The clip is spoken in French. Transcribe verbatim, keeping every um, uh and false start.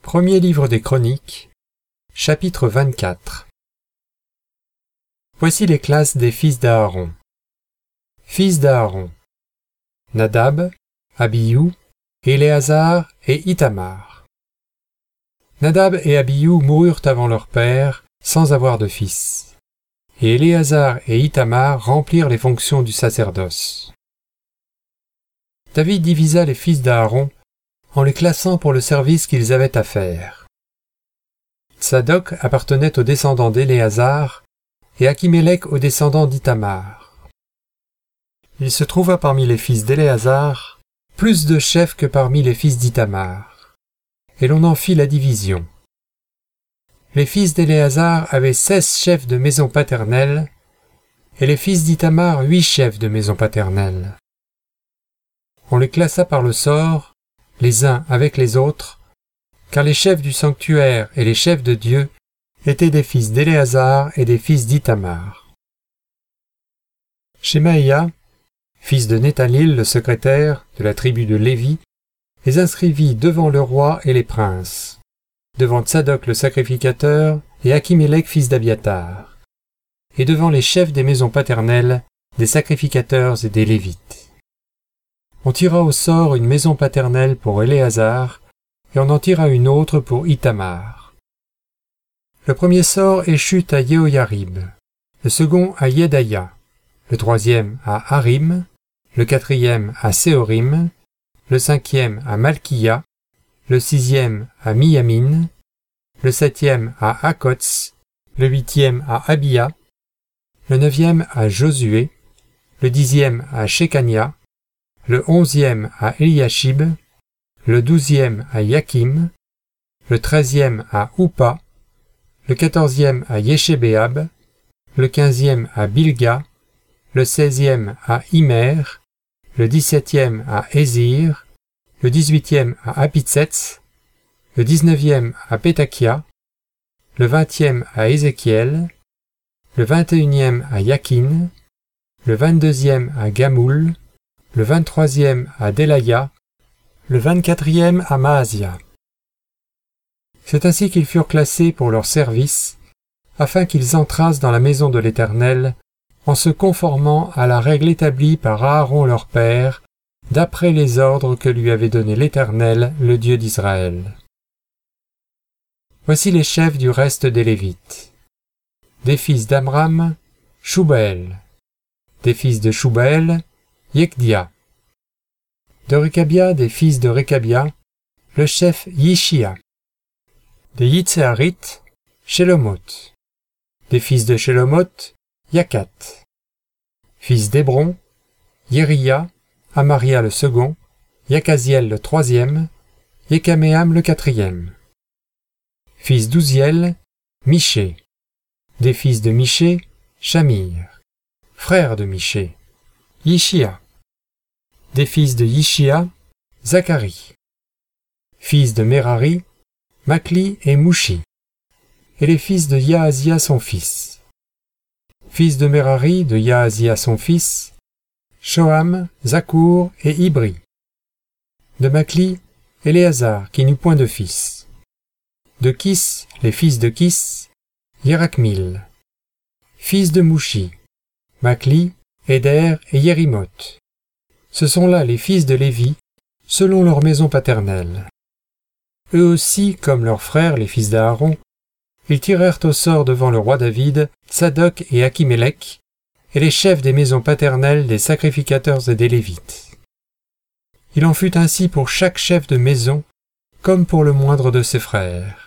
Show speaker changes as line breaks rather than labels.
Premier livre des Chroniques, chapitre vingt-quatre. Voici les classes des fils d'Aaron. Fils d'Aaron: Nadab, Abihu, Éléazar et Ithamar. Nadab et Abihu moururent avant leur père, sans avoir de fils. Et Éléazar et Ithamar remplirent les fonctions du sacerdoce. David divisa les fils d'Aaron en les classant pour le service qu'ils avaient à faire. Tsadok appartenait aux descendants d'Éléazar et Akimélec aux descendants d'Ithamar. Il se trouva parmi les fils d'Éléazar plus de chefs que parmi les fils d'Ithamar, et l'on en fit la division. Les fils d'Éléazar avaient seize chefs de maison paternelle, et les fils d'Ithamar huit chefs de maison paternelle. On les classa par le sort, les uns avec les autres, car les chefs du sanctuaire et les chefs de Dieu étaient des fils d'Éléazar et des fils d'Ithamar. Shemaïa, fils de Nethanil le secrétaire de la tribu de Lévi, les inscrivit devant le roi et les princes, devant Tsadok le sacrificateur et Akimélec fils d'Abiatar, et devant les chefs des maisons paternelles, des sacrificateurs et des Lévites. On tira au sort une maison paternelle pour Éléazar, et on en tira une autre pour Ithamar. Le premier sort échut à Yehoyarib, le second à Yedaïa, le troisième à Harim, le quatrième à Séorim, le cinquième à Malkiya, le sixième à Miyamin, le septième à Hakots, le huitième à Abia, le neuvième à Josué, le dixième à Shekania, le onzième à Eliashib, le douzième à Yakim, le treizième à Huppa, le quatorzième à Yeshébéab, le quinzième à Bilga, le seizième à Immer, le dix-septième à Ézir, le dix-huitième à Apitsets, le dix-neuvième à Pétakia, le vingtième à Ézéchiel, le vingt-et-unième à Yakin, le vingt-deuxième à Gamoul, le vingt-troisième à Delaya, le vingt-quatrième à Maasia. C'est ainsi qu'ils furent classés pour leur service, afin qu'ils entrassent dans la maison de l'Éternel, en se conformant à la règle établie par Aaron leur père, d'après les ordres que lui avait donnés l'Éternel, le Dieu d'Israël. Voici les chefs du reste des Lévites. Des fils d'Amram, Shubaël. Des fils de Shubaël, Yekdia. De Rekabia, des fils de Rekabia, le chef Yishia. Des Yitséharites, Shelomot. Des fils de Shelomot, Yakat. Fils d'Hébron, Yéria, Amaria le second, Yakaziel le troisième, Yekaméam le quatrième. Fils d'Ouziel, Miché. Des fils de Miché, Shamir. Frère de Miché, Yishia. Des fils de Yishia, Zacharie. Fils de Merari, Makli et Mouchi. Et les fils de Yaazia son fils. Fils de Merari, de Yaazia son fils, Shoham, Zakour et Ibri. De Makli, Éléazar, qui n'eut point de fils. De Kis, les fils de Kis, Yerakmil. Fils de Mouchi, Makli, Éder et Yérimoth. Ce sont là les fils de Lévi, selon leur maison paternelle. Eux aussi, comme leurs frères, les fils d'Aaron, ils tirèrent au sort devant le roi David, Tsadok et Akimélec, et les chefs des maisons paternelles des sacrificateurs et des Lévites. Il en fut ainsi pour chaque chef de maison, comme pour le moindre de ses frères.